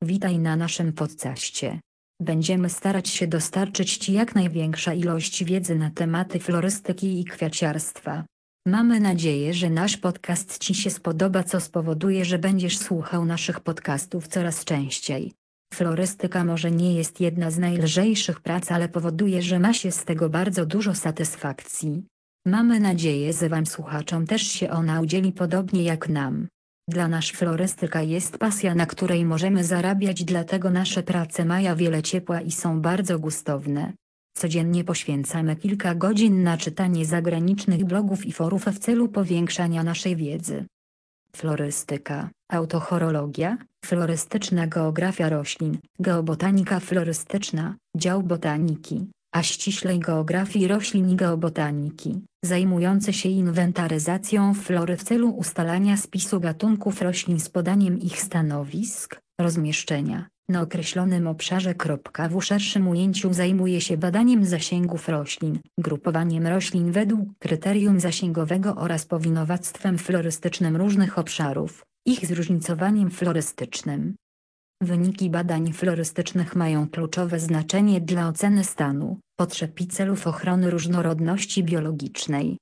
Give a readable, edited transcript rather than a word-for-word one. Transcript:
Witaj na naszym podcaście. Będziemy starać się dostarczyć Ci jak największa ilość wiedzy na tematy florystyki i kwiaciarstwa. Mamy nadzieję, że nasz podcast Ci się spodoba, co spowoduje, że będziesz słuchał naszych podcastów coraz częściej. Florystyka może nie jest jedna z najlżejszych prac, ale powoduje, że ma się z tego bardzo dużo satysfakcji. Mamy nadzieję, że Wam słuchaczom też się ona udzieli podobnie jak nam. Dla nas florystyka jest pasja, na której możemy zarabiać, dlatego nasze prace mają wiele ciepła i są bardzo gustowne. Codziennie poświęcamy kilka godzin na czytanie zagranicznych blogów i forów w celu powiększania naszej wiedzy. Florystyka, autochorologia, florystyczna geografia roślin, geobotanika florystyczna, dział botaniki, a ściślej geografii roślin i geobotaniki, zajmujący się inwentaryzacją flory w celu ustalania spisu gatunków roślin z podaniem ich stanowisk, rozmieszczenia na określonym obszarze. W szerszym ujęciu zajmuje się badaniem zasięgów roślin, grupowaniem roślin według kryterium zasięgowego oraz powinowactwem florystycznym różnych obszarów, ich zróżnicowaniem florystycznym. Wyniki badań florystycznych mają kluczowe znaczenie dla oceny stanu, potrzeb i celów ochrony różnorodności biologicznej.